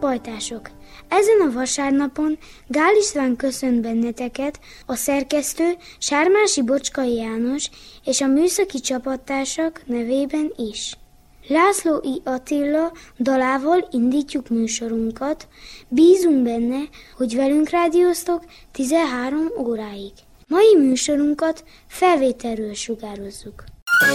pajtások! Ezen a vasárnapon Gál István köszönt benneteket, a szerkesztő Sármási Bocskai János és a műszaki csapattársak nevében is. László I. Attila dalával indítjuk műsorunkat, bízunk benne, hogy velünk rádióztok 13 óráig. Mai műsorunkat felvételről sugározzuk.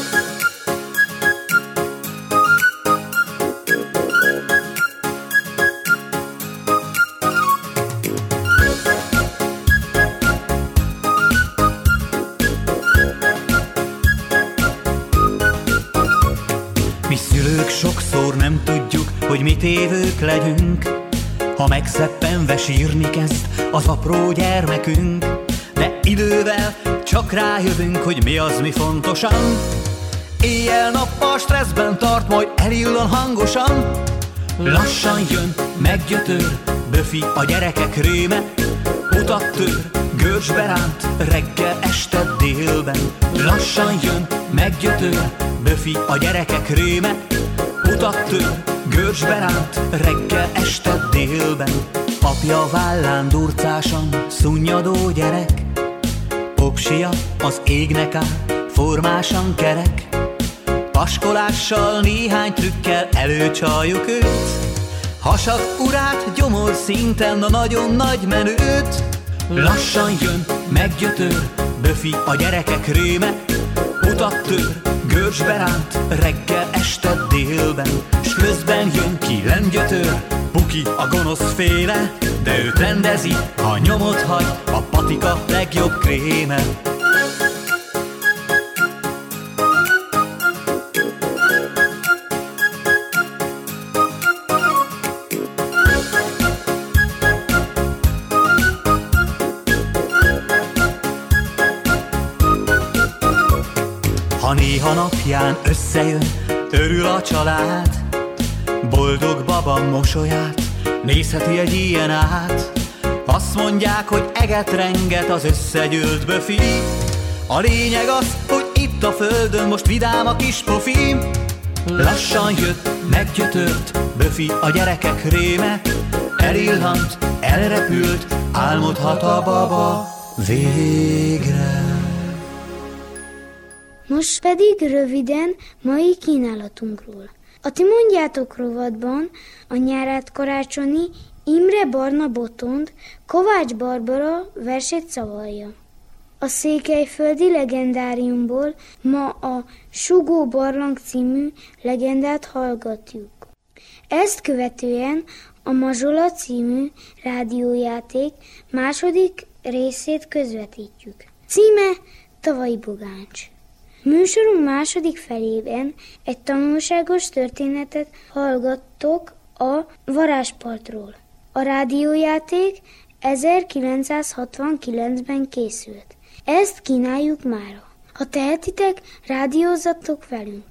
Sokszor nem tudjuk, hogy mit évők legyünk, ha megszeppenve sírni kezd az apró gyermekünk. De idővel csak rájövünk, hogy mi az, mi fontosan. Éjjel-nappal stresszben tart, majd elillan hangosan. Lassan jön, meggyötör, Böfi a gyerekek réme. Utat tör, görcsbe ránt, reggel, este, délben. Lassan jön, meggyötör, Böfi a gyerekek réme. Utat tör, görcsbe ránt, reggel, este, délben. Apja vállán durcásan szunnyadó gyerek, oksia az égnek áll, formásan kerek. Paskolással, néhány trükkel előcsaljuk őt, hasak urát, gyomor szinten a nagyon nagy menőt. Lassan jön, meggyötör, Böfi a gyerekek réme. Utat tör, görcsbe ránt, reggel, este, délben. S közben jön ki lengyötör, Buki a gonosz féle, de őt rendezi, ha nyomot hagy a patika legjobb kréme. Ha néha napján összejön, örül a család, boldog baba mosolyát nézheti egy ilyen át. Azt mondják, hogy eget renget az összegyűlt Böfi. A lényeg az, hogy itt a földön most vidám a kis pofi. Lassan jött, meggyötört, Böfi a gyerekek réme. Elillant, elrepült, álmodhat a baba végre. Most pedig röviden mai kínálatunkról. A Ti mondjátok rovatban a Nyárát karácsonyi Imre Barna Botond Kovács Barbara versét szavalja. A székelyföldi legendáriumból ma a Sugó Barlang című legendát hallgatjuk. Ezt követően a Mazsola című rádiójáték második részét közvetítjük. Címe Tavai Bogáncs. Műsorunk második felében egy tanulságos történetet hallgattok a Varázspartról. A rádiójáték 1969-ben készült. Ezt kínáljuk mára. Ha tehetitek, rádiózzatok velünk!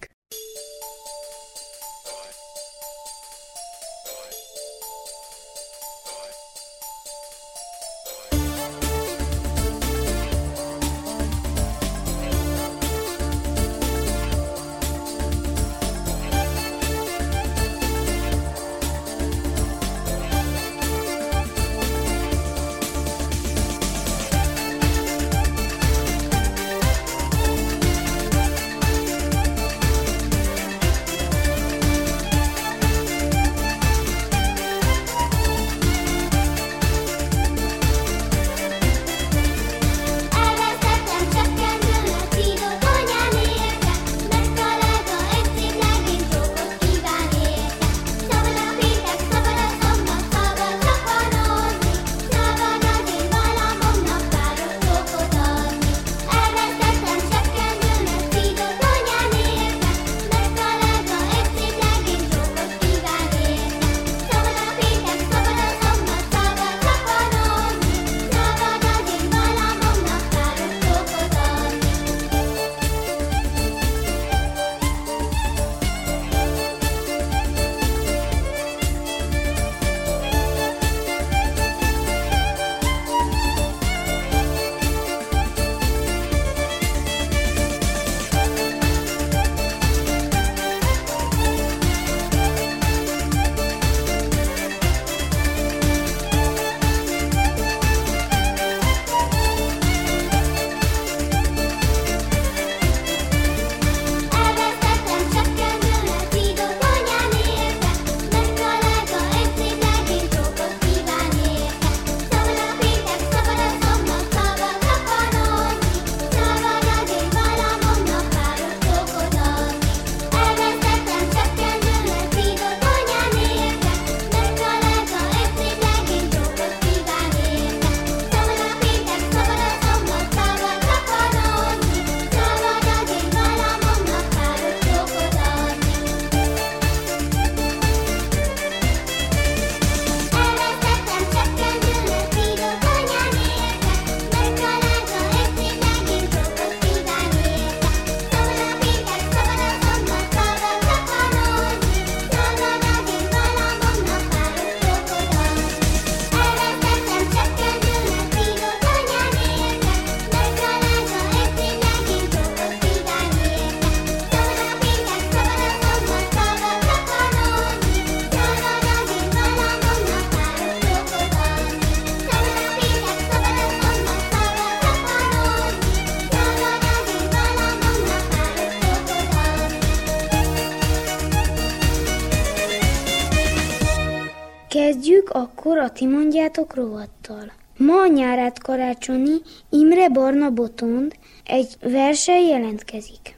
akkor a Ti mondjátok rovattal. Ma a Nyárát karácsonyi Imre Barna Botond egy verssel jelentkezik.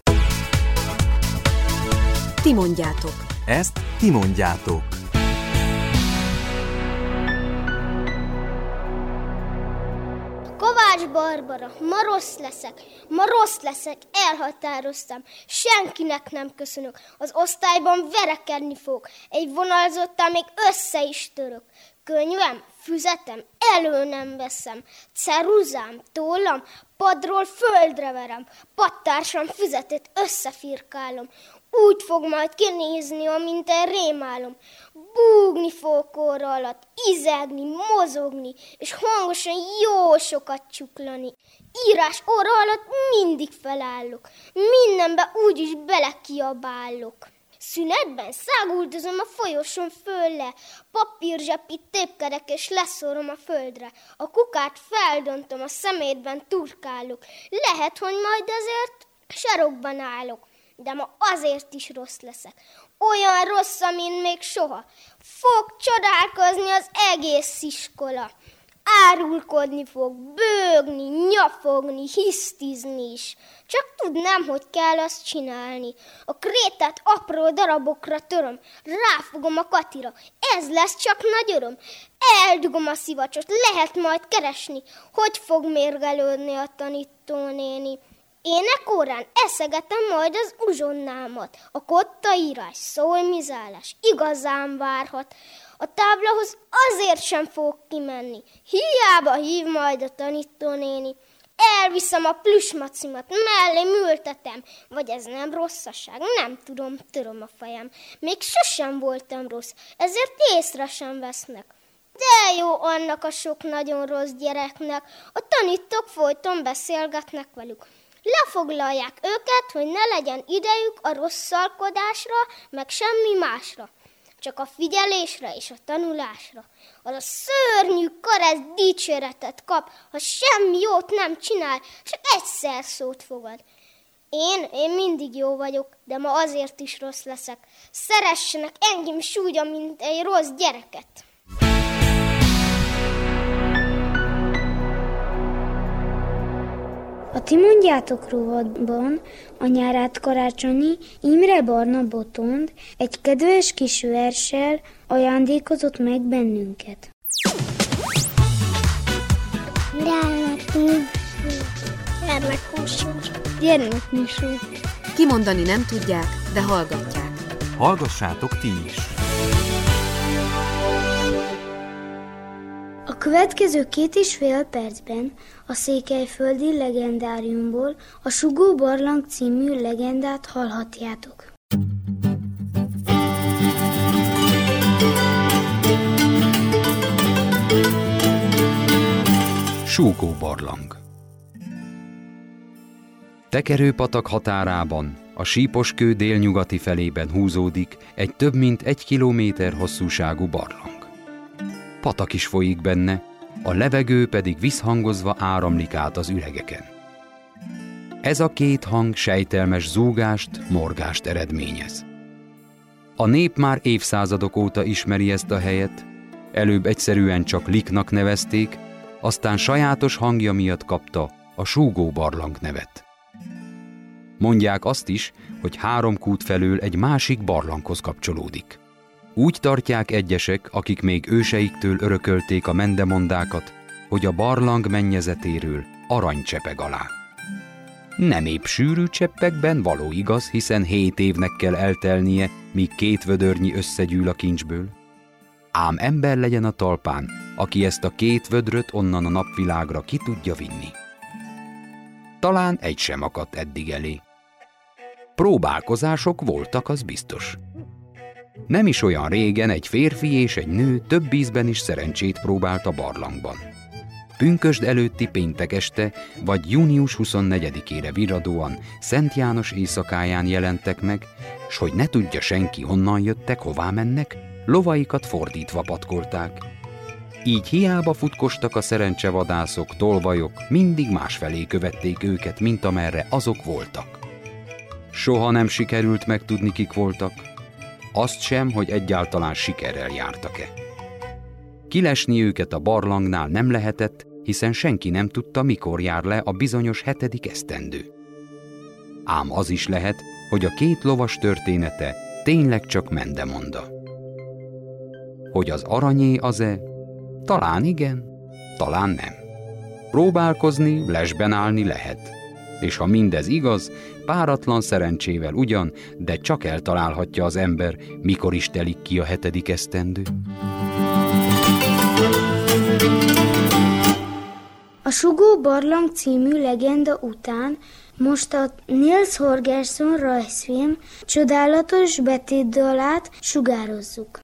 Ti mondjátok. Ezt ti mondjátok. Kovács Barbara, ma rossz leszek, elhatároztam, senkinek nem köszönök, az osztályban verekedni fogok, egy vonalzottal még össze is török. Könyvem, füzetem, elő nem veszem, ceruzám, tollam, padról földre verem, padtársam füzetét összefirkálom, úgy fog majd kinézni, amint egy rémálom. Búgni fogok orra alatt, izegni, mozogni, és hangosan jó sokat csuklani. Írás orra alatt mindig felállok, mindenbe úgyis belekiabálok. Szünetben száguldozom a folyosón föl le, papírzsepit tépkedek és leszorom a földre. A kukát feldöntöm, a szemétben turkálok. Lehet, hogy majd ezért sarokban állok, de ma azért is rossz leszek. Olyan rossz, mint még soha. Fog csodálkozni az egész iskola. Árulkodni fog, bőgni, nyafogni, hisztizni is. Csak tudnám, hogy kell azt csinálni. A krétát apró darabokra töröm, ráfogom a Katira. Ez lesz csak nagy öröm. Eldugom a szivacsot, lehet majd keresni, hogy fog mérgelődni a tanítónéni. Énekórán eszegetem majd az uzsonnámat, a kottaírás, szólmizálás igazán várhat. A táblahoz azért sem fogok kimenni, hiába hív majd a tanítónéni. Elviszem a plüsmacimat, mellém ültetem, vagy ez nem rosszaság, nem tudom, töröm a fejem. Még sosem voltam rossz, ezért észre sem vesznek. De jó annak a sok nagyon rossz gyereknek, a tanítók folyton beszélgetnek velük. Lefoglalják őket, hogy ne legyen idejük a rosszalkodásra, meg semmi másra. Csak a figyelésre és a tanulásra. Az a szörnyű karesz dicséretet kap, ha semmi jót nem csinál, csak egyszer szót fogad. Én mindig jó vagyok, de ma azért is rossz leszek. Szeressenek engem súgya, mint egy rossz gyereket. A Ti mondjátok rovatban a Nyárát karácsonyi Imre Barna Botond egy kedves kis verssel ajándékozott meg bennünket. Gyermekműsor. Kimondani nem tudják, de hallgatják. Hallgassátok ti is! A következő 2,5 percben a székelyföldi legendáriumból a Sugó Barlang című legendát hallhatjátok. Sugó Barlang. Tekerőpatak határában, a Síposkő délnyugati felében húzódik egy több mint 1 kilométer hosszúságú barlang. Patak is folyik benne, a levegő pedig visszhangozva áramlik át az üregeken. Ez a két hang sejtelmes zúgást, morgást eredményez. A nép már évszázadok óta ismeri ezt a helyet, előbb egyszerűen csak Liknak nevezték, aztán sajátos hangja miatt kapta a Súgó Barlang nevet. Mondják azt is, hogy 3 kút felől egy másik barlanghoz kapcsolódik. Úgy tartják egyesek, akik még őseiktől örökölték a mendemondákat, hogy a barlang mennyezetéről arany csepeg alá. Nem épp sűrű cseppekben, való igaz, hiszen 7 évnek kell eltelnie, míg 2 vödörnyi összegyűl a kincsből. Ám ember legyen a talpán, aki ezt a 2 vödröt onnan a napvilágra ki tudja vinni. Talán egy sem akadt eddig elé. Próbálkozások voltak, az biztos. Nem is olyan régen egy férfi és egy nő több ízben is szerencsét próbált a barlangban. Pünkösd előtti péntek este, vagy június 24-ére virradóan Szent János éjszakáján jelentek meg, s hogy ne tudja senki, honnan jöttek, hová mennek, lovaikat fordítva patkolták. Így hiába futkostak a szerencsevadászok, tolvajok, mindig másfelé követték őket, mint amerre azok voltak. Soha nem sikerült megtudni, kik voltak, azt sem, hogy egyáltalán sikerrel jártak-e. Kilesni őket a barlangnál nem lehetett, hiszen senki nem tudta, mikor jár le a bizonyos 7. esztendő. Ám az is lehet, hogy a 2 lovas története tényleg csak mendemonda. Hogy az aranyé az-e? Talán igen, talán nem. Próbálkozni, lesben állni lehet. És ha mindez igaz, páratlan szerencsével ugyan, de csak eltalálhatja az ember, mikor is telik ki a 7. esztendő. A Sugó barlang című legenda után most a Nils Holgersson rajzfilm csodálatos betétdalát sugározzuk.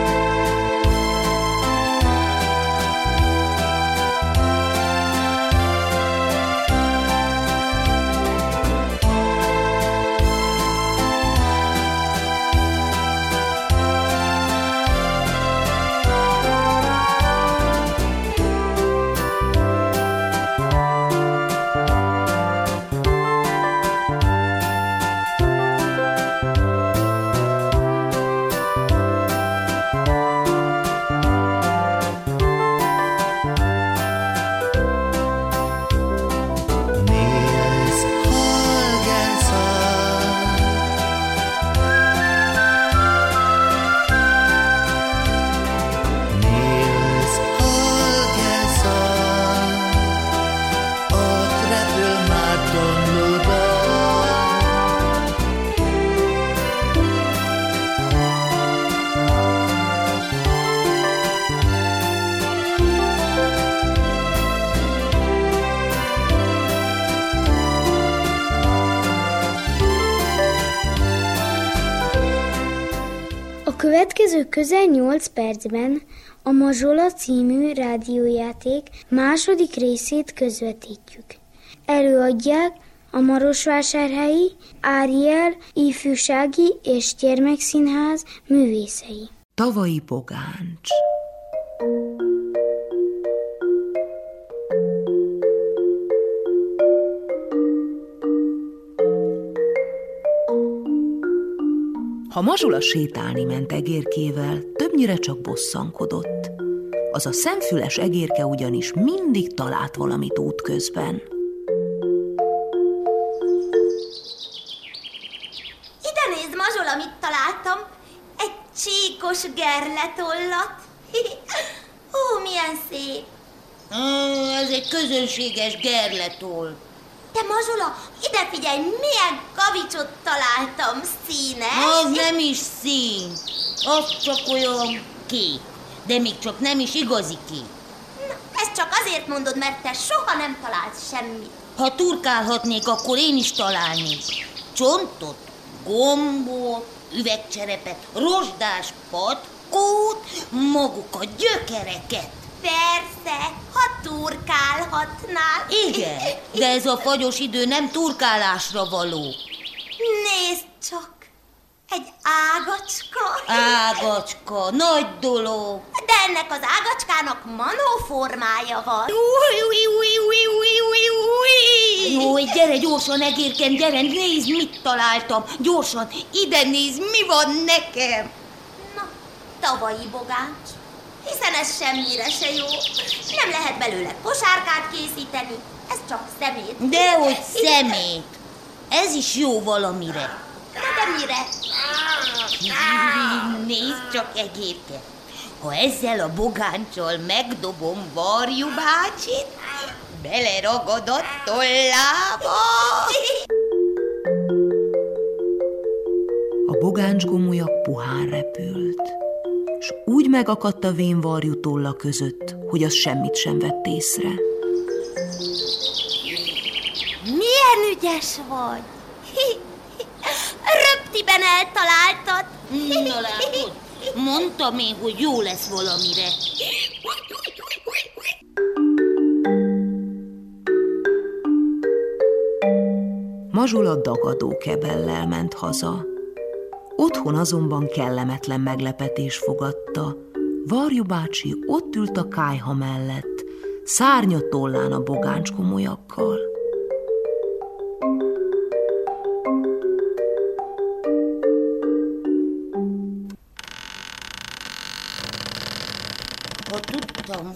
A következő közel 8 percben a Mazsola című rádiójáték második részét közvetítjük. Előadják a Marosvásárhelyi Áriel Ifjúsági és Gyermekszínház művészei. Tavai bogáncs. Ha Mazsola sétálni ment egérkével, többnyire csak bosszankodott. Az a szemfüles egérke ugyanis mindig talált valamit útközben. Ide nézd, Mazsola, mit találtam! Egy csíkos gerletollat. Ó, milyen szép! Ez egy közönséges gerletoll. De Mazsola, ide figyelj, milyen kavicsot találtam, színes! Az nem is szín, az csak olyan kék, de még csak nem is igazi kék. Na, ezt csak azért mondod, mert te soha nem találsz semmit. Ha turkálhatnék, akkor én is találnék. Csontot, gombot, üvegcserepet, rozsdás patkót, magukat, gyökereket. Persze, ha turkálhatnál. Igen, de ez a fagyos idő nem turkálásra való. Nézd csak, egy ágacska. Ágacska, nagy dolog. De ennek az ágacskának manóformája van. Jó, gyere gyorsan, egérken, gyere, nézd, mit találtam. Gyorsan, ide nézd, mi van nekem. Na, tavai bogáncs. Hiszen ez semmire se jó. Nem lehet belőle kosárkát készíteni, ez csak szemét. Dehogy szemét. Ez is jó valamire. De mire? Nézd csak, egérke. Ha ezzel a bogáncsal megdobom Varjú bácsit, beleragad a tollába. A bogáncsgomolyak puhán repült, s úgy megakadt a vén Varjú tolla között, hogy az semmit sem vett észre. Milyen ügyes vagy! Röptiben eltaláltad! Na látod, mondtam én, hogy jó lesz valamire. Mazsola dagadó kebellel ment haza. Otthon azonban kellemetlen meglepetés fogadta. Varjú bácsi ott ült a kályha mellett, szárnya tollán a bogáncsgomolyakkal. Ha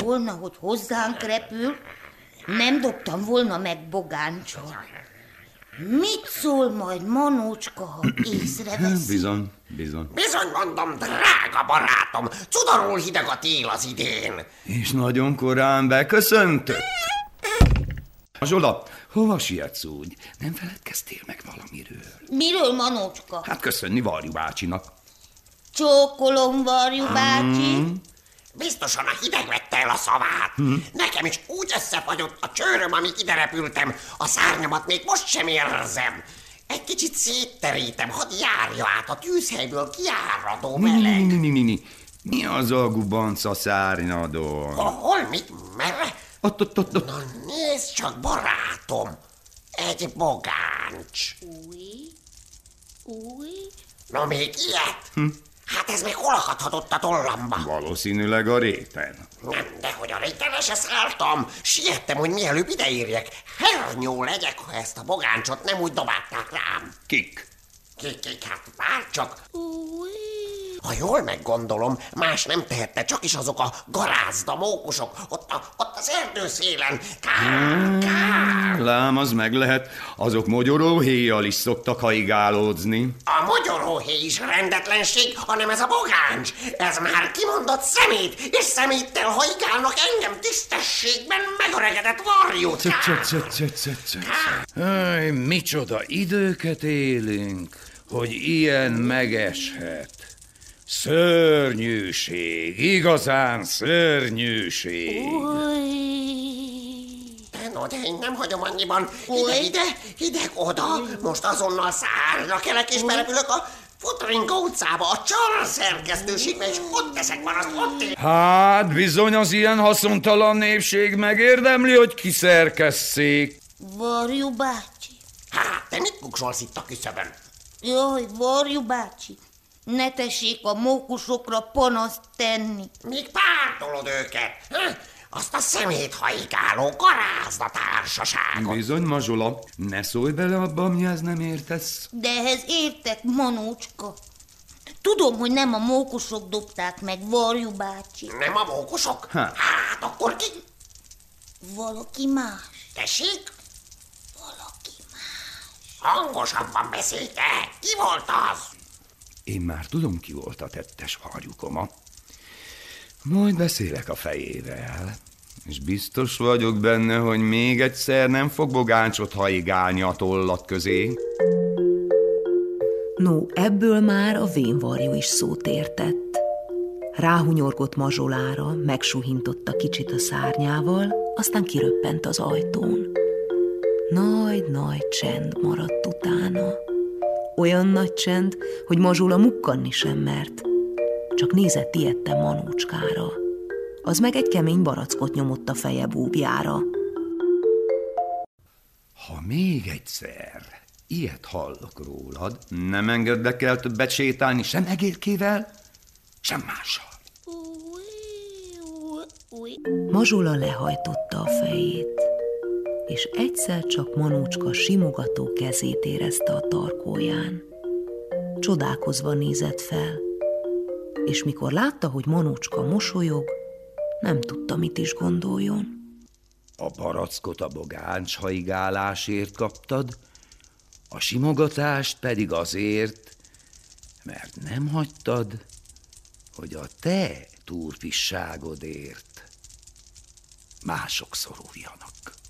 volna, hogy hozzánk repül, nem dobtam volna meg Bogáncsot. Mit szól majd Manócska, ha észreveszi? Bizony. Bizony mondom, drága barátom, cudorul hideg a tél az idén. És nagyon korán beköszöntött. Zsola, hova sietsz úgy? Nem feledkeztél meg valamiről? Miről, Manócska? Hát köszönni Varjú bácsinak. Csókolom, Varjú bácsi. Biztosan a hideg vette el a szavát. Nekem is úgy összefagyott a csőröm, amíg ide repültem. A szárnyamat még most sem érzem. Egy kicsit szétterítem, hadd járja át a tűzhelyből kiáradó meleg. Mi az a gubanc szárnyadon? Hol? Mit? Merre? Ott. Na nézd csak, barátom. Egy bogáncs. Új? Na még ilyet? Hát ez még hol akadhatott a tollamba? Valószínűleg a réten. Nem, dehogy a réten se szálltam. Siettem, hogy mielőbb ideérjek. Hernyó legyek, ha ezt a bogáncsot nem úgy dobálták rám. Kik? Kik, hát bárcsak. Ha jól meggondolom, más nem tehette, csak is azok a garázda mókusok, ott az erdőszélen. Kár. Lám, az meg lehet. Azok mogyoróhéjjal is szoktak haigálódzni. A mogyoróhéj is rendetlenség, hanem ez a bogáncs. Ez már kimondott szemét, és szeméttel haigálnak engem tisztességben megöregedett varjút. Micsoda időket élünk, hogy ilyen megeshet. Szörnyűség, igazán szörnyűség. No, de én nem hagyom annyiban. Hideg oda. Most azonnal szárnyra kelek és berepülök a Futringa utcába, a Csar szerkesztőségbe, és ott teszek van, ott én. Hát bizony az ilyen haszontalan népség megérdemli, hogy kiszerkesszék. Varjú bácsi. Hát, te mit kuksolsz itt a küszöbön? Jaj, Varjú bácsi, ne tessék a mókusokra panaszt tenni. Még pártolod őket. Azt a szemét haigáló garázda társaságot. Bizony, Mazsola, ne szólj bele abba, amihez nem értesz. De ehhez értek, Manócska. Tudom, hogy nem a mókusok dobták meg, Varjú bácsi. Nem a mókusok? Hát akkor ki? Valaki más. Tessék? Valaki más. Hangosabban beszélj te. Ki volt az? Én már tudom, ki volt a tettes Varjukoma. Majd beszélek a fejével, és biztos vagyok benne, hogy még egyszer nem fog bogáncsot haigálni a tollat közé. No, ebből már a vénvarjú is szót értett. Ráhunyorgott Mazsolára, megsuhintotta kicsit a szárnyával, aztán kiröppent az ajtón. Nagy csend maradt utána. Olyan nagy csend, hogy Mazsola mukkanni sem mert. Csak nézett ijedten Manócskára. Az meg egy kemény barackot nyomott a feje búbjára. Ha még egyszer ilyet hallok rólad, nem engedlek el többet sétálni sem egérkével, sem mással. Mazsola lehajtotta a fejét, és egyszer csak Manócska simogató kezét érezte a tarkóján. Csodálkozva nézett fel, és mikor látta, hogy Manócska mosolyog, nem tudta, mit is gondoljon. A barackot a bogáncs haigálásért kaptad, a simogatást pedig azért, mert nem hagytad, hogy a te túrfisságodért mások szoruljanak.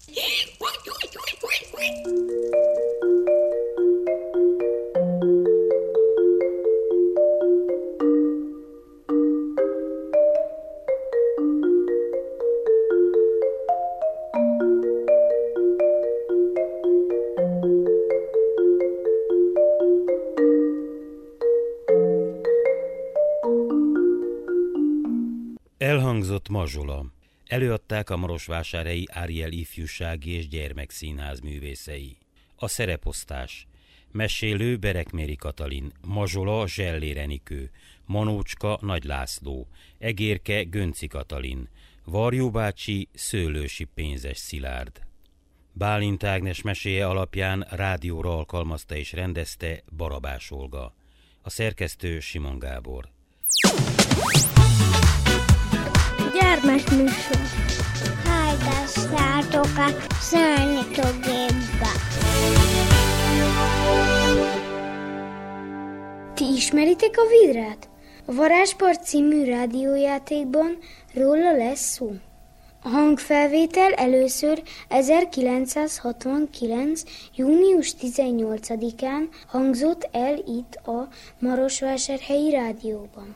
Elhangzott Mazsola. Előadták a marosvásárhelyi Ariel Ifjúsági és Gyermekszínház művészei. A szereposztás: mesélő Berekméri Katalin, Mazsola Zsellér Enikő, Manócska Nagy László, Egérke Gönci Katalin, Varjú bácsi Szőlősi Pénzes Szilárd. Bálint Ágnes meséje alapján rádióra alkalmazta és rendezte Barabás Olga. A szerkesztő Simon Gábor. Gyermekműsor. Hallgassátok a Szörnyetőgépbe. Ti ismeritek a Vidrát? A Varázspart című rádiójátékban róla lesz szó. A hangfelvétel először 1969. június 18-án hangzott el itt a Marosvásárhelyi rádióban.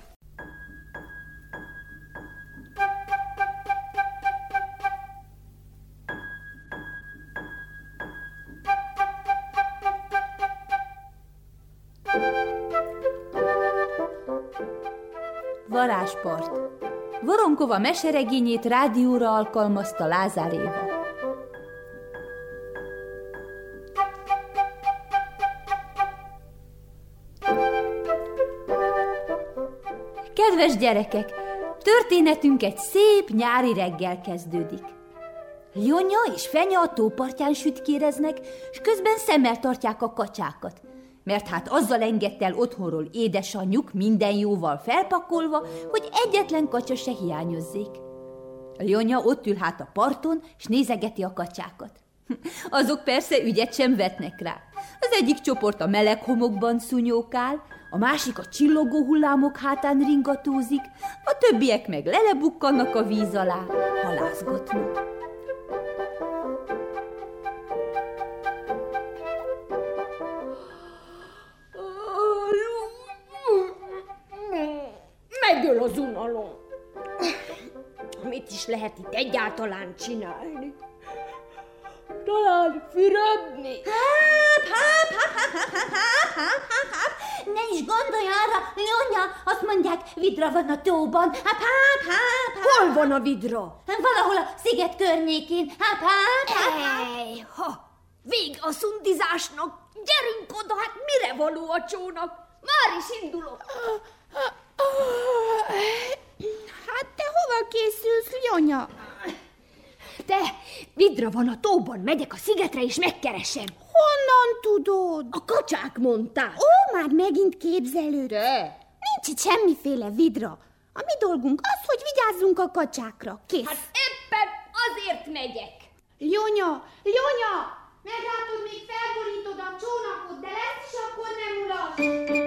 Varázspart. Voronkova meseregényét rádióra alkalmazta Lázár Éva. Kedves gyerekek, történetünk egy szép nyári reggel kezdődik. Lyonya és Fenya a tópartján sütkéreznek, és közben szemmel tartják a kacsákat, mert hát azzal engedte el otthonról édesanyjuk minden jóval felpakolva, hogy egyetlen kacsa se hiányozzék. Lyonya ott ül hát a parton, és nézegeti a kacsákat. Azok persze ügyet sem vetnek rá. Az egyik csoport a meleg homokban szúnyókál, a másik a csillogó hullámok hátán ringatózik, a többiek meg lelebukkannak a víz alá, halászgatnak. Megöl az unalom. Mit is lehet itt egyáltalán csinálni? Talán fürödni? Ne is gondolj arra, Lyonya, azt mondják, vidra van a tóban. Hol van a vidra? Valahol a sziget környékén. Vég a szundizásnak. Gyerünk oda, hát mire való a csónak? Már is indulok. Hát te hova készülsz, Lyonya? Te, vidra van a tóban, megyek a szigetre és megkeresem. Honnan tudod? A kacsák mondták. Ó, már megint képzelőd. Nincs itt semmiféle vidra. A mi dolgunk az, hogy vigyázzunk a kacsákra. Kész. Hát éppen azért megyek. Lyonya, meglátod, még felborítod a csónakot, de lesz is akkor nem ulas.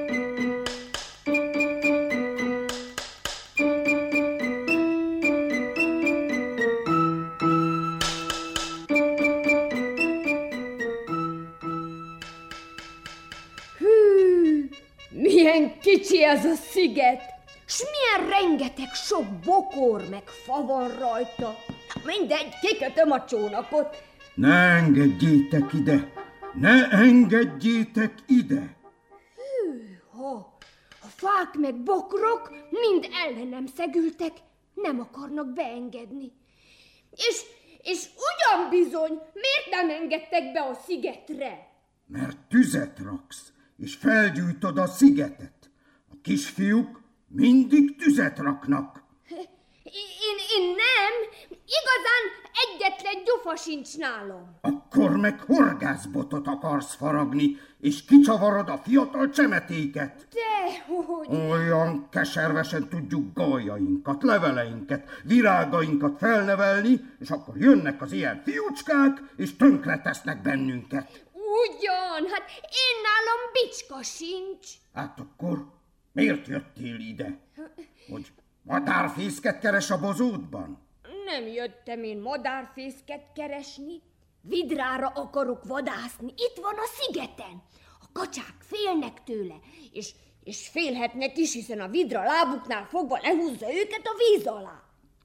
Milyen kicsi ez a sziget, s milyen rengeteg sok bokor meg fa van rajta. Mindegy, kikötöm a csónakot. Ne engedjétek ide! Ne engedjétek ide! Hűha, a fák meg bokrok mind ellenem szegültek, nem akarnak beengedni. És ugyan bizony, miért nem engedtek be a szigetre? Mert tüzet raksz, és felgyújtod a szigetet. A kisfiúk mindig tüzet raknak. Én nem. Igazán egyetlen gyufa sincs nálam. Akkor meg horgászbotot akarsz faragni, és kicsavarod a fiatal csemetéket. Dehogy. Olyan keservesen tudjuk gallyainkat, leveleinket, virágainkat felnevelni, és akkor jönnek az ilyen fiúcskák, és tönkretesznek bennünket. Ugyan, hát én nálam bicska sincs. Hát akkor miért jöttél ide? Hogy madárfészket keres a bozótban? Nem jöttem én madárfészket keresni. Vidrára akarok vadászni. Itt van a szigeten. A kacsák félnek tőle, és félhetnek is, hiszen a vidra lábuknál fogva lehúzza őket a víz alá.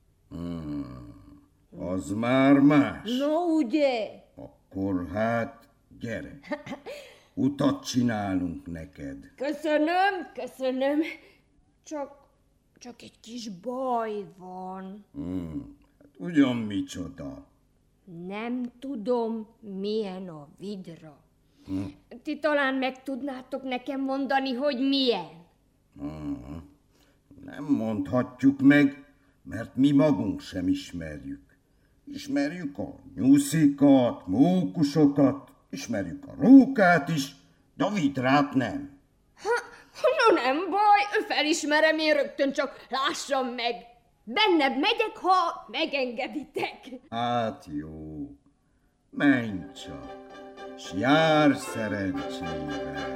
Az már más. Na ugye? Akkor hát gyere. Utat csinálunk neked. Köszönöm. Csak egy kis baj van. Hát ugyan micsoda? Nem tudom, milyen a vidra. Ti talán meg tudnátok nekem mondani, hogy milyen? Nem mondhatjuk meg, mert mi magunk sem ismerjük. Ismerjük a nyuszikat, mókusokat, ismerjük a rókát is, de a vidrát nem. No nem baj, felismerem én rögtön, csak lássam meg. Bennebb megyek, ha megengeditek. Hát jó, menj csak, s jár szerencsével.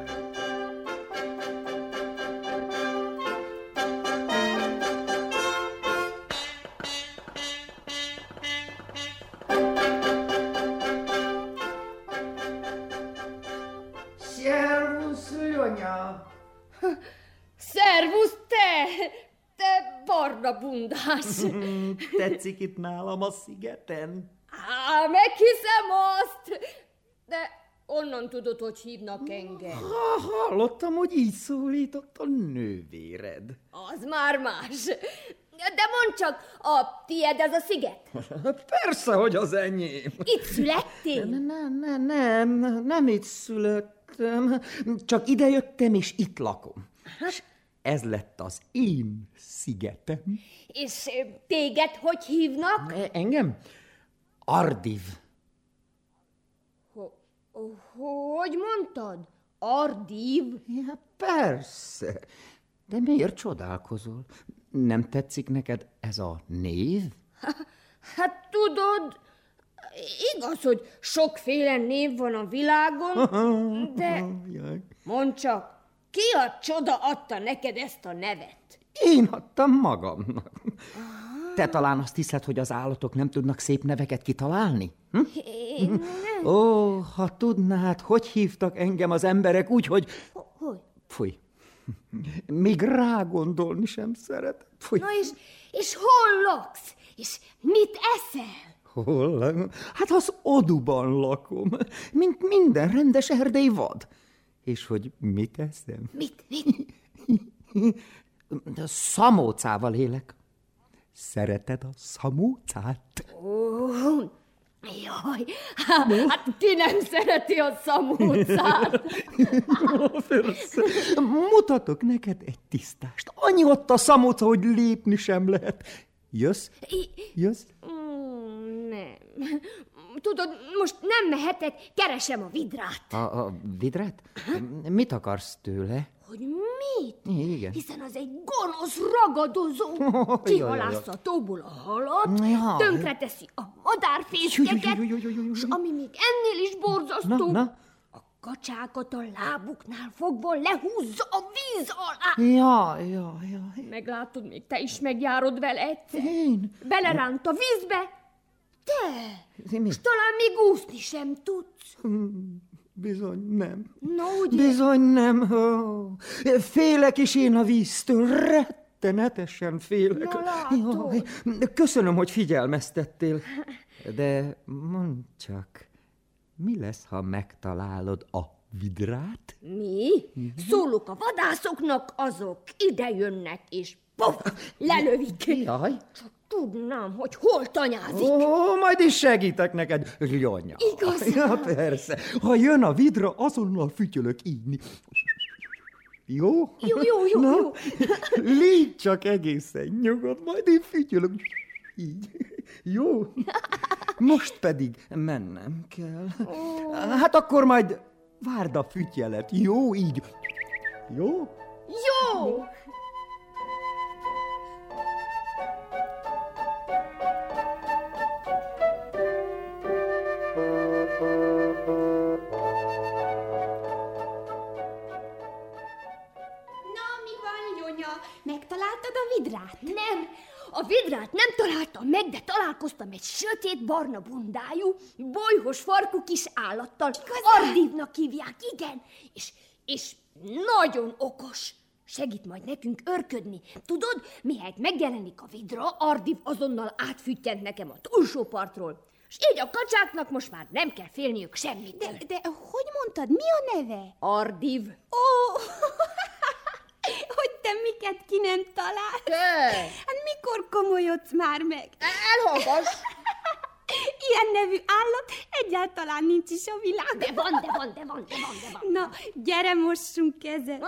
Szervusz, Lyonya! Szervusz, te barna bundás! Tetszik itt nálam a szigeten? Á, meghiszem azt! De onnan tudod, hogy hívnak engem? Hallottam, hogy így szólított a nővéred. Az már más. De mondd csak, a tied ez a sziget? Persze, hogy az enyém. Itt születtél? Nem itt születtem. Csak idejöttem, és itt lakom. És ez lett az én szigetem. És téged hogy hívnak? Engem? Ardiv. Hogy mondtad? Ardiv? Ja, persze. De miért csodálkozol? Nem tetszik neked ez a név? Hát tudod, igaz, hogy sokféle név van a világon, de mondd csak, ki a csoda adta neked ezt a nevet? Én adtam magamnak. Te talán azt hiszed, hogy az állatok nem tudnak szép neveket kitalálni? Én nem. Ó, ha tudnád, hogy hívtak engem az emberek úgy, hogy... Hogy? Fúj. Még rágondolni sem szeretem. Fúj. Na és hol laksz? És mit eszel? Hol lakom? Hát az oduban lakom, mint minden rendes erdei vad. És hogy mit eszem? Mit? Szamócával élek. Szereted a szamócát? Ó, jaj, hát ki nem szereti a szamócát? Persze. Mutatok neked egy tisztást. Annyi ott a szamóca, hogy lépni sem lehet. Jössz? Jössz? Nem. Tudod, most nem mehetek, keresem a vidrát. A vidrát? Mit akarsz tőle? Hogy mit? Igen. Hiszen az egy gonosz ragadozó. Kihalásza a tóból a halat, tönkreteszi a madárfészkeket, és ami még ennél is borzasztóbb, a kacsákat a lábuknál fogva lehúzza a víz alá. Ja. Meglátod, még te is megjárod vele egyszer. Én? Beleránt a vízbe. Te! És talán még úszni sem tudsz. Bizony nem. Na, ugye? Bizony nem. Félek is én a víztől, rettenetesen félek. Na, látod. Köszönöm, hogy figyelmeztettél. De mondd csak, mi lesz, ha megtalálod a vidrát? Mi? Szólok a vadászoknak, azok ide jönnek, és puf, lelövik. Jaj. Csak tudnám, hogy hol tanyázik. Ó, majd is segítek neked, Lyonya. Igazán? Ja, persze. Ha jön a vidra, azonnal fütyölök így. Jó? Jó. Légy csak egészen nyugodt, majd én fütyölök így. Jó? Most pedig mennem kell. Hát akkor majd várd a fütyelet. Jó, így. Jó? Jó! Megtaláltad a vidrát? Nem, a vidrát nem találtam meg, de találkoztam egy sötét barna bundájú, bolyhos farkú kis állattal. Ardívnak hívják, igen, és nagyon okos. Segít majd nekünk örködni. Tudod, mihelyt megjelenik a vidra, Ardiv azonnal átfüttyent nekem a túlsó partról. És így a kacsáknak most már nem kell félniük semmit. De hogy mondtad, mi a neve? Ardiv. Ó, hogy te miket ki nem találsz? Hát mikor komolyodsz már meg? Elhallgass! Ilyen nevű állat egyáltalán nincs is a világon. De van. Na, gyere, mossunk kezet.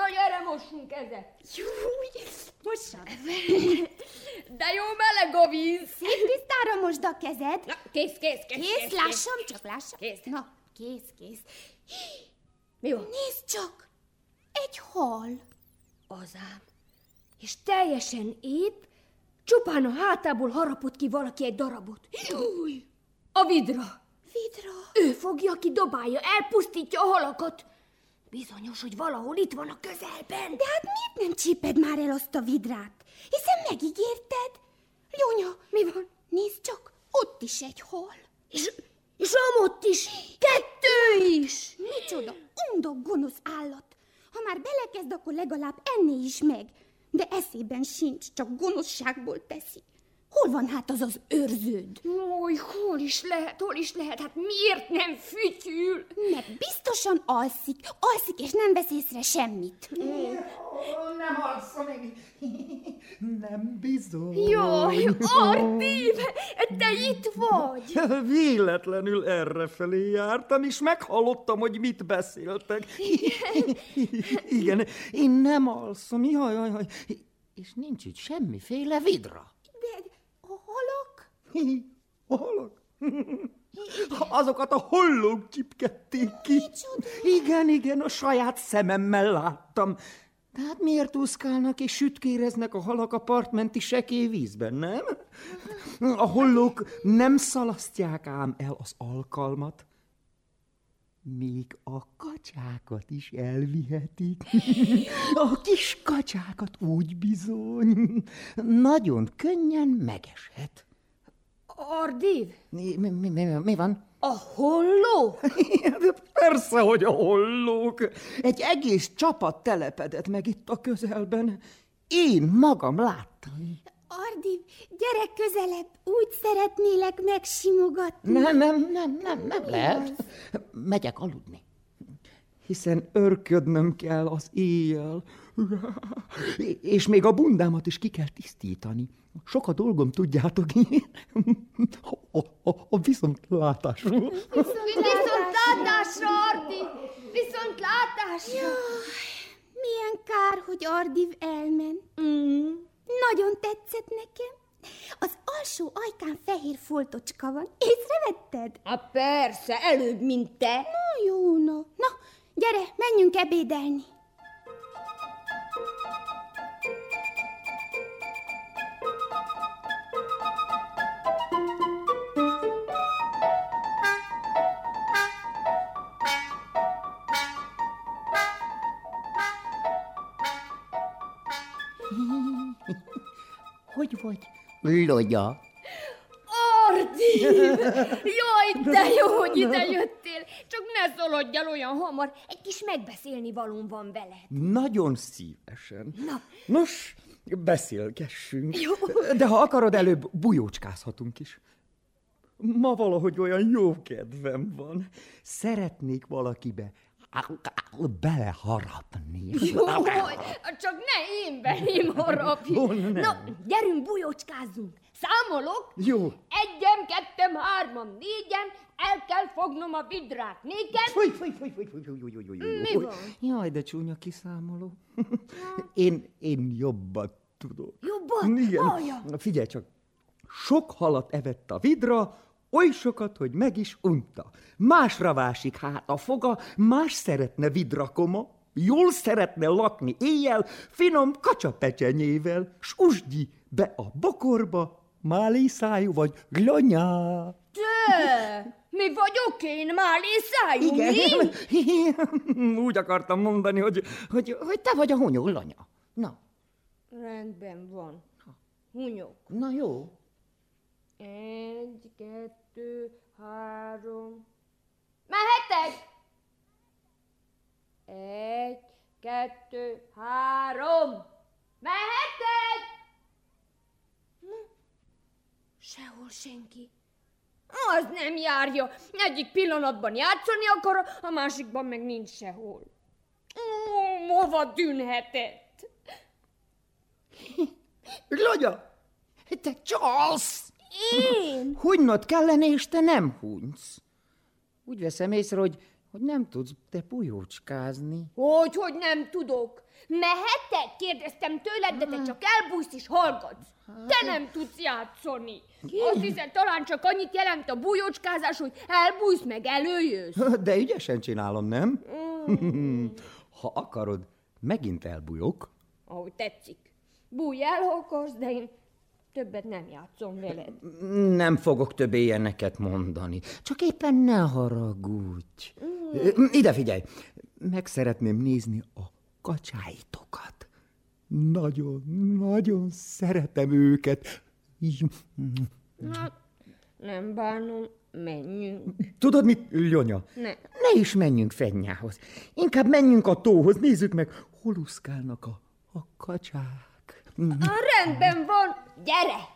Júj, mossam. De jó meleg a víz. Szép tisztára mosd a kezed. Na, kész. Kész, lássam, csak lássam. Kész. Na, kész. Mi van? Nézd csak, egy hal. Azám. És teljesen épp, Csupán a hátából harapott ki valaki egy darabot. Júj! A vidra. Vidra? Ő fogja, ki dobálja, elpusztítja a halakat. Bizonyos, hogy valahol itt van a közelben. De hát miért nem csíped már el azt a vidrát? Hiszen megígérted. Ljónya, mi van? Nézd csak, ott is egy hal. És amott is, 2 is. Micsoda undok gonosz állat. Ha már belekezd, akkor legalább enné is meg. De eszében sincs, csak gonoszságból teszi. Hol van hát az az őrződ? Új, hol is lehet, hát miért nem fütyül? Mert biztosan alszik és nem vesz észre semmit. Nem alszom még. Nem bizony. Jaj, Ardív, te itt vagy? Véletlenül errefelé jártam, és meghallottam, hogy mit beszéltek. Igen, én nem alszom, jaj. És nincs itt semmiféle vidra. De a halak? A halak? Azokat a hollók csipkedték ki. Micsoda? Igen, a saját szememmel láttam. De hát miért úszkálnak és sütkéreznek a halak a partmenti sekély vízben, nem? A hollók nem szalasztják ám el az alkalmat. Még a kacsákat is elvihetik. A kis kacsákat úgy bizony. Nagyon könnyen megeshet. Ardív? Mi van? A hollók? Persze, hogy a hollók. Egy egész csapat telepedett meg itt a közelben. Én magam láttam. Ardív, gyere közelebb, úgy szeretnélek megsimogatni. Nem lehet. Megyek aludni. Hiszen örködnöm kell az éjjel. És még a bundámat is ki kell tisztítani. Sok a dolgom, tudjátok. A viszontlátásról. Viszontlátásra, Ardív! Viszontlátásra! Jaj, milyen kár, hogy Ardív elment. Nagyon tetszett nekem. Az alsó ajkán fehér foltocska van. Észrevetted? Persze, előbb, mint te. Na jó, na, gyere, menjünk ebédelni. Hogy vagy, Logya? Ardív! Jaj, de jó, hogy ide jöttél. Csak ne szaladj el olyan hamar. Egy kis megbeszélni valóm van veled. Nagyon szívesen. Na. Nos, beszélgessünk. Jó. De ha akarod, előbb bujócskázhatunk is. Ma valahogy olyan jó kedvem van. Szeretnék valakibe beleharapni. Jó, csak ne én belém harapj. Na, gyerünk, bujócskázzunk. Számolok. Jó. 1, 2, 3, 4, el kell fognom a vidrát. 4. Mi van? Jaj, de csúnya kiszámoló. Én jobbat tudok. Jobbat? Igen. Figyelj csak. Sok halat evett a vidra, oly sokat, hogy meg is unta. Másra vásik hát a foga, más szeretne vidrakoma, jól szeretne lakni éjjel, finom kacsapecsenyével, s usgyi be a bokorba, málészájú vagy glonya. Te, mi vagyok én, málészájú, igen, mi? Úgy akartam mondani, hogy te vagy a hunyó lanya. Na. Rendben van. Hunyok. Na jó. 1, 2, 3. Mehetek? 1, 2, 3. Mehetek? Sehol senki. Az nem járja. Egyik pillanatban játszani akar, a másikban meg nincs sehol. Hova tűnhetett? Logya, te csalsz! Én? Hunynod kellene, és te nem hunysz. Úgy veszem észre, hogy nem tudsz te bujócskázni. Hogy nem tudok. Mehetek? Kérdeztem tőled, de te csak elbújsz és hallgatsz. Te nem tudsz játszani. Azt hiszed, talán csak annyit jelent a bujócskázás, hogy elbújsz meg előjössz. De ügyesen csinálom, nem? Ha akarod, megint elbújok. Ahogy tetszik. Bújj el, ha akarsz, de én többet nem játszom veled. Nem fogok többé ilyeneket mondani. Csak éppen ne haragudj. Ide figyelj, meg szeretném nézni a kacsáitokat. Nagyon szeretem őket. Hát, nem bánom, menjünk. Tudod mit, Lyonya? Ne is menjünk Fenyához. Inkább menjünk a tóhoz, nézzük meg, hol úszkálnak a kacsák. Rendben van, gyere!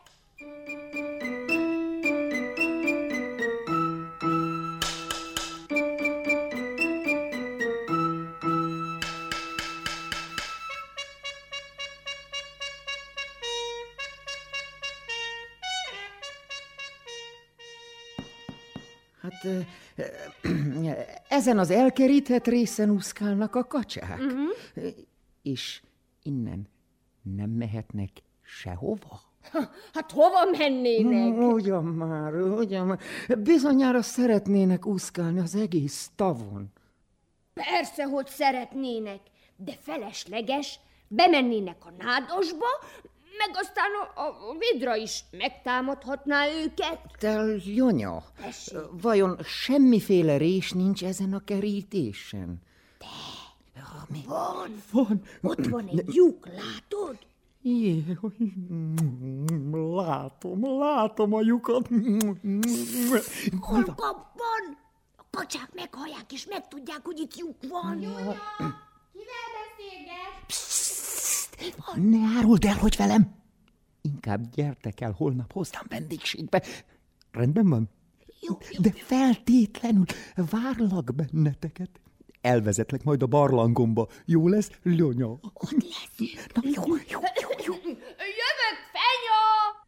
Hát ezen az elkerített részen úszkálnak a kacsák. És innen nem mehetnek sehova? Hát hova mennének? Ugyan már. Bizonyára szeretnének úszkálni az egész tavon. Persze, hogy szeretnének, de felesleges, bemennének a nádasba, meg aztán a vidra is megtámadhatná őket. Te, Lyonya, vajon semmiféle rés nincs ezen a kerítésen? Van. Ott van egy lyuk, látod? Látom a lyukat. Hol van? A kacsák meghallják, és megtudják, hogy itt lyuk van. Lyonya, kivel beszélget? Ne áruld el, hogy velem. Inkább gyertek el holnap hozzám vendégségbe. Rendben van? Jó. De feltétlenül várlak benneteket. Elvezetlek majd a barlangomba. Jó lesz, Lyonya? Ott lesz. Na, jó. Jövök, Fenya!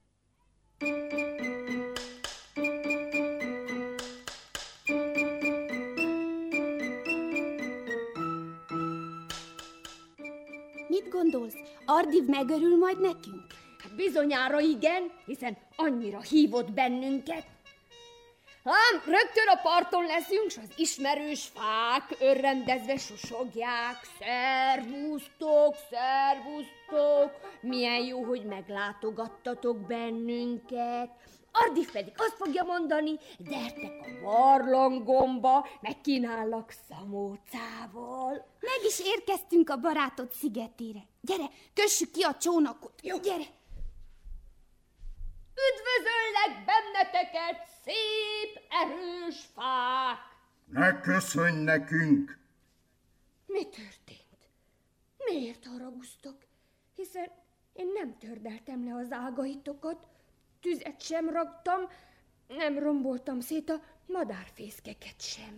Mit gondolsz? Ardiv megörül majd nekünk? Bizonyára igen, hiszen annyira hívott bennünket. Ám rögtön a parton leszünk, s az ismerős fák örrendezve susogják. Szervusztok, milyen jó, hogy meglátogattatok bennünket. Ardiv pedig azt fogja mondani, gyertek a barlangomba, megkínállak szamócával. Meg is érkeztünk a barátod szigetére. Gyere, kössük ki a csónakot. Jó. Gyere. Üdvözöllek benneteket, szép, erős fák! Ne köszönj nekünk! Mi történt? Miért haraguztok? Hiszen én nem tördeltem le az ágaitokat, tüzet sem raktam, nem romboltam szét a madárfészkeket sem.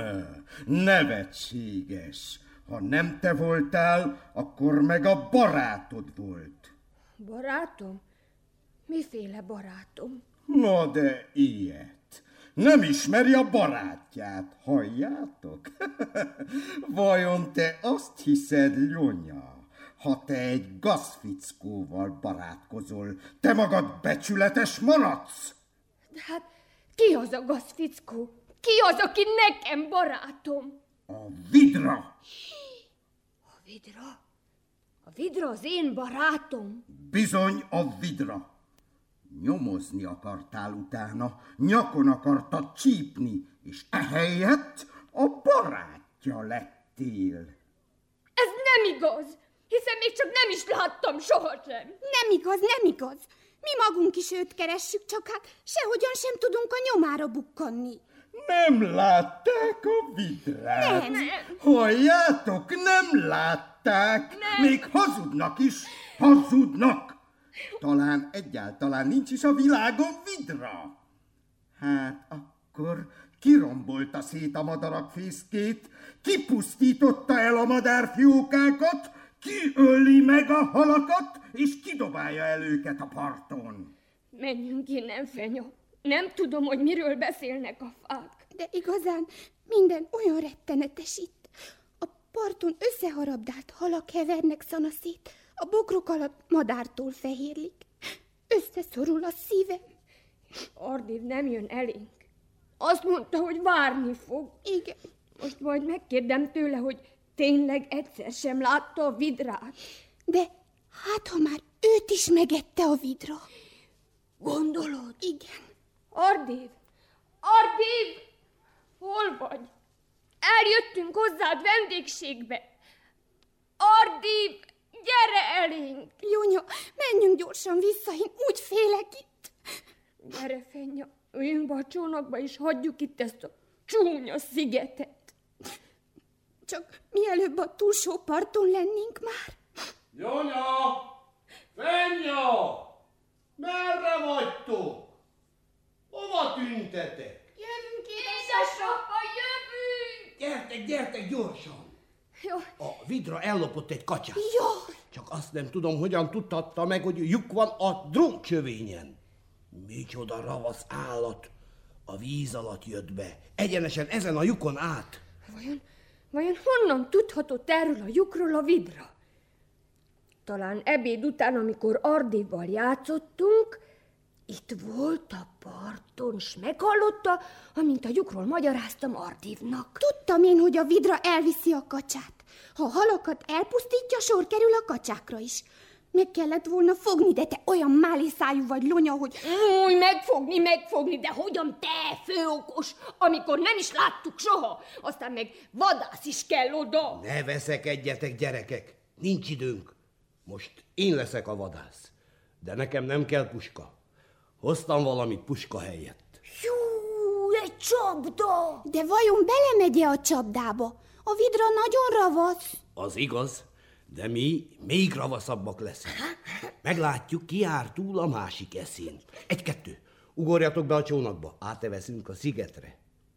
Nevetséges! Ha nem te voltál, akkor meg a barátod volt. Barátom? Miféle barátom? Na de ilyet. Nem ismeri a barátját, halljátok? Vajon te azt hiszed, Lyonya, ha te egy gazfickóval barátkozol, te magad becsületes maradsz? De hát ki az a gazfickó? Ki az, aki nekem barátom? A vidra! A vidra? A vidra az én barátom? Bizony a vidra. Nyomozni akartál utána, nyakon akartad csípni, és ehelyett a barátja lettél. Ez nem igaz, hiszen még csak nem is láttam sohasem. Nem igaz. Mi magunk is őt keressük, csak hát sehogyan sem tudunk a nyomára bukkanni. Nem látták a vidrát? Nem. Halljátok, nem látták. Nem. Még hazudnak is, hazudnak. Talán egyáltalán nincs is a világon vidra. Hát akkor kirombolta szét a madarak fészkét, kipusztította el a madárfiókákat, kiöli meg a halakat, és kidobálja el őket a parton. Menjünk innen, Fenya. Nem tudom, hogy miről beszélnek a fák. De igazán minden olyan rettenetes itt. A parton összeharabdált halak hevernek szanaszét, a bokrok alatt madártól fehérlik. Összeszorul a szívem. Ardiv nem jön elénk. Azt mondta, hogy várni fog. Igen. Most majd megkérdem tőle, hogy tényleg egyszer sem látta a vidrát. De hát, ha már őt is megette a vidra. Gondolod? Igen. Ardív! Ardív! Hol vagy? Eljöttünk hozzád vendégségbe. Ardív, gyere elénk! Jónya, menjünk gyorsan vissza, én úgy félek itt. Gyere, Fenya, üljünk be a csónakba, és hagyjuk itt ezt a csúnya szigetet. Csak mielőbb a túlsó parton lennénk már. Jónya! Fenya! Merre vagytok? Hova tüntetek? Jövünk, édesapa, jövünk! Gyertek gyorsan! Jó. A vidra ellopott egy katyát. Jó. Csak azt nem tudom, hogyan tudhatta meg, hogy lyuk van a drótcsövényen. Micsoda ravasz állat! A víz alatt jött be. Egyenesen ezen a lyukon át. Vajon honnan tudhatott erről a lyukról a vidra? Talán ebéd után, amikor Ardívval játszottunk, itt volt a parton, s meghallotta, amint a lyukról magyaráztam Ardívnak. Tudtam én, hogy a vidra elviszi a kacsát. Ha a halakat elpusztítja, sor kerül a kacsákra is. Meg kellett volna fogni, de te olyan málészájú vagy, Lonya, hogy... Új, megfogni, de hogyan te, főokos, amikor nem is láttuk soha, aztán meg vadász is kell oda. Ne veszekedjetek, gyerekek, nincs időnk. Most én leszek a vadász, de nekem nem kell puska. Hoztam valamit puska helyett. Jú, egy csapda! De vajon belemegy-e a csapdába? A vidra nagyon ravasz. Az igaz, de mi még ravaszabbak leszünk. Meglátjuk, ki jár túl a másik eszén. 1-2, ugorjatok be a csónakba, áteveszünk a szigetre.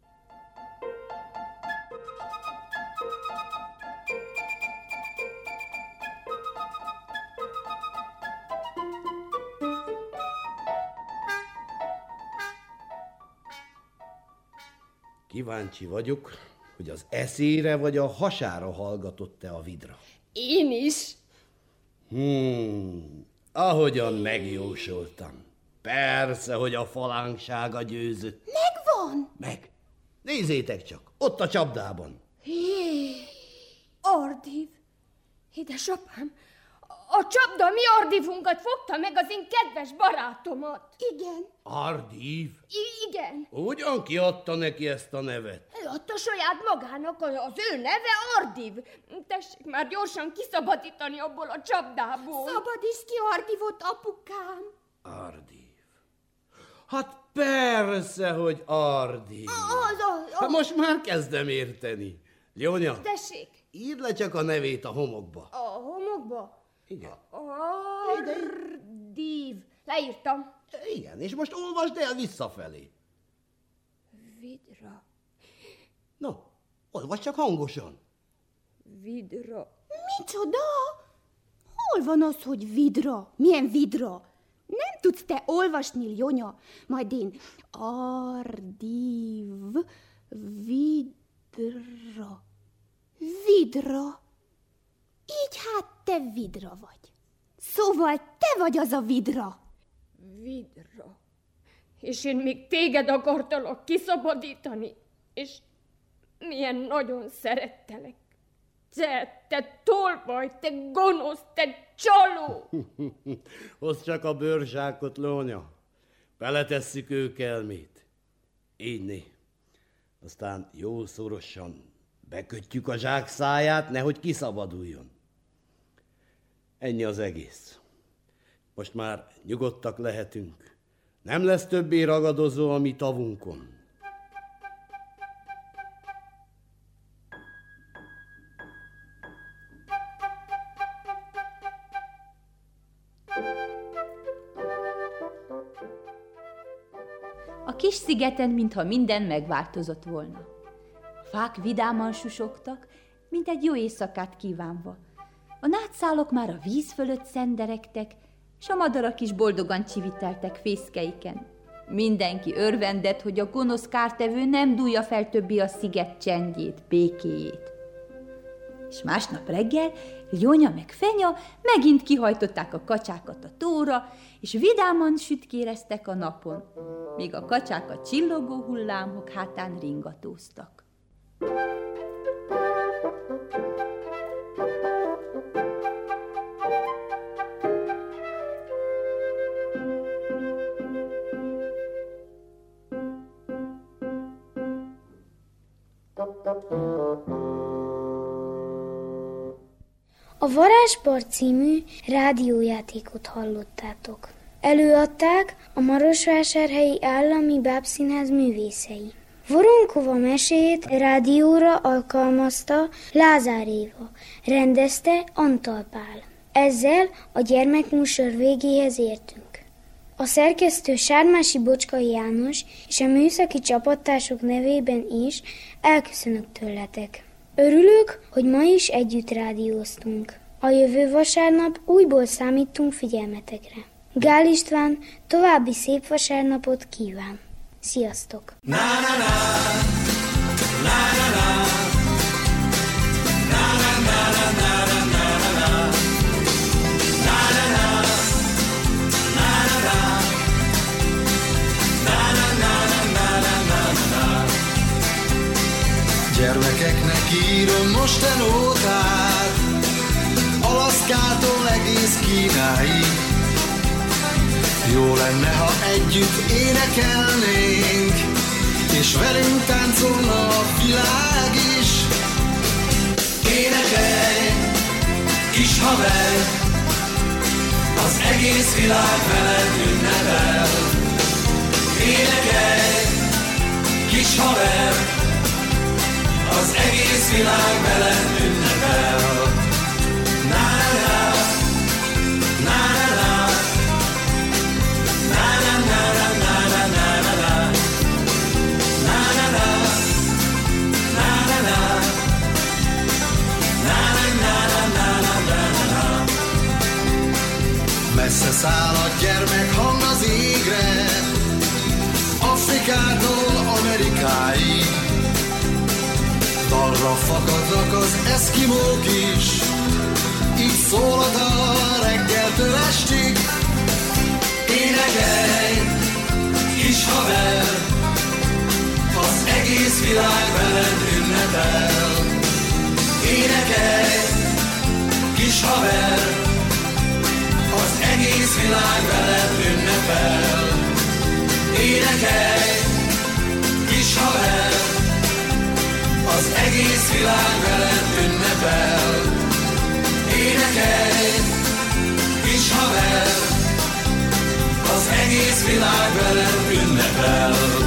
Kíváncsi vagyok, hogy az eszére vagy a hasára hallgatott-e a vidra. Én is. Ahogyan megjósoltam. Persze, hogy a falánksága győzött. Megvan! Meg. Nézzétek csak, ott a csapdában. Hé, Ardív! Édesapám, a csapda mi Ardívunkat fogta meg, az én kedves barátomat. Igen. Ardív? Igen. Hogyan kiadta neki ezt a nevet? Ő adta saját magának, az ő neve Ardív. Tessék már gyorsan kiszabadítani abból a csapdából. Szabadíts ki Ardívot, apukám. Ardív. Hát persze, hogy Ardív. Hát most már kezdem érteni. Ljónya, tessék. Írd le csak a nevét a homokba. A homokba? Igen. Ardív. Leírtam. Igen, és most olvasd el visszafelé. Vidra. No, olvasd csak hangosan. Vidra. Micsoda? Hol van az, hogy vidra? Milyen vidra? Nem tudsz te olvasni, Ljónya. Majd én Ardív, vidra. Vidra. Így hát te vidra vagy. Szóval te vagy az a vidra. Vidra. És én még téged akartalak kiszabadítani, és milyen nagyon szerettelek. Te tolvaj, te gonosz, te csaló! Hozd csak a bőrzsákot, Lónya. Beletesszük őkelmét. Így né. Aztán jó szorosan bekötjük a zsák száját, nehogy kiszabaduljon. Ennyi az egész. Most már nyugodtak lehetünk. Nem lesz többé ragadozó a mi tavunkon. A kis szigeten, mintha minden megváltozott volna. A fák vidáman susogtak, mint egy jó éjszakát kívánva. A nátszálok már a víz fölött szenderegtek, s a madarak is boldogan csiviteltek fészkeiken. Mindenki örvendett, hogy a gonosz kártevő nem dúlja fel többé a sziget csendjét, békéjét. És másnap reggel Ljónya meg Fenya megint kihajtották a kacsákat a tóra, és vidáman sütkéreztek a napon, míg a kacsák a csillogó hullámok hátán ringatóztak. A Varázspart című rádiójátékot hallottátok. Előadták a Marosvásárhelyi Állami Bábszínház művészei. Voronkova meséjét rádióra alkalmazta Lázár Éva, rendezte Antal Pál. Ezzel a gyermekműsor végéhez értünk. A szerkesztő Sármási Bocskai János és a műszaki csapattársok nevében is elköszönök tőletek. Örülök, hogy ma is együtt rádióztunk. A jövő vasárnap újból számítunk figyelmetekre. Gál István további szép vasárnapot kíván. Sziasztok! Gyermekeknek írom most a nótát, Alaszkától egész Kínáig. Jó lenne, ha együtt énekelnénk, és velünk táncolna a világ is. Énekelj, kis haver, az egész világ veled ünnepel. Énekelj, kis haver, az egész világ veled ünnepel. Na-na-na, na-na-na, na-na-na-na-na-na-na-na, na-na-na, na-na-na, na-na-na-na-na-na-na. Messze száll a gyermekhang az égre, Afrikától Amerikáig. Dalra fakadnak az eszkimók is, így szól a dal reggeltől estig. Énekelj, kis haver, az egész világ veled ünnepel. Énekelj, kis haver, az egész világ veled ünnepel. Énekelj, kis haver, az egész világ veled ünnepel. Énekelj, kis haver, az egész világ veled ünnepel.